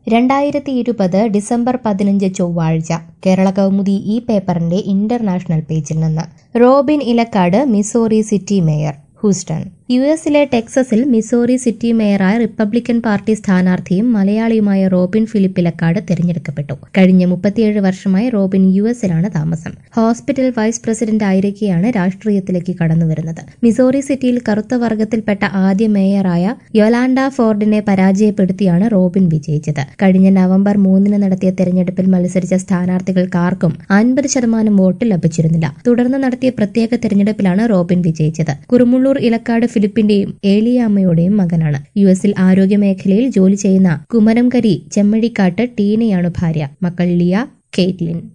2020 December 15 ചൊവ്വാഴ്ച കേരള കൗമുദി ഈ പേപ്പറിന്റെ ഇന്റർനാഷണൽ പേജിൽ നിന്ന് Robin Elakkad Missouri City mayor Houston. യുഎസിലെ ടെക്സസിൽ മിസോറി സിറ്റി മേയറായ റിപ്പബ്ലിക്കൻ പാർട്ടി സ്ഥാനാർത്ഥിയും മലയാളിയുമായ റോബിൻ ഫിലിപ്പ് ഇലക്കാട് തെരഞ്ഞെടുക്കപ്പെട്ടു. കഴിഞ്ഞ 37 വർഷമായി റോബിൻ യുഎസിലാണ് താമസം. ഹോസ്പിറ്റൽ വൈസ് പ്രസിഡന്റ് ആയിരിക്കെയാണ് രാഷ്ട്രീയത്തിലേക്ക് കടന്നുവരുന്നത്. മിസോറി സിറ്റിയിൽ കറുത്ത വർഗത്തിൽപ്പെട്ട ആദ്യ മേയറായ യൊലാൻഡ ഫോർഡിനെ പരാജയപ്പെടുത്തിയാണ് റോബിൻ വിജയിച്ചത്. കഴിഞ്ഞ നവംബർ 3 നടത്തിയ തെരഞ്ഞെടുപ്പിൽ മത്സരിച്ച സ്ഥാനാർത്ഥികൾക്കാർക്കും 50% വോട്ട് ലഭിച്ചിരുന്നില്ല. തുടർന്ന് നടത്തിയ പ്രത്യേക തെരഞ്ഞെടുപ്പിലാണ് റോബിൻ വിജയിച്ചത്. കുറുമുള്ളൂർ ഇലക്കാട് ഫിലിപ്പിന്റെയും ഏലിയാമ്മയുടെയും മകനാണ്. യുഎസിൽ ആരോഗ്യമേഖലയിൽ ജോലി ചെയ്യുന്ന കുമരംകരി ചെമ്മഴിക്കാട്ട് ടീനയാണ് ഭാര്യ. മക്കൾ ലിയ, കെയ്റ്റ്ലിൻ.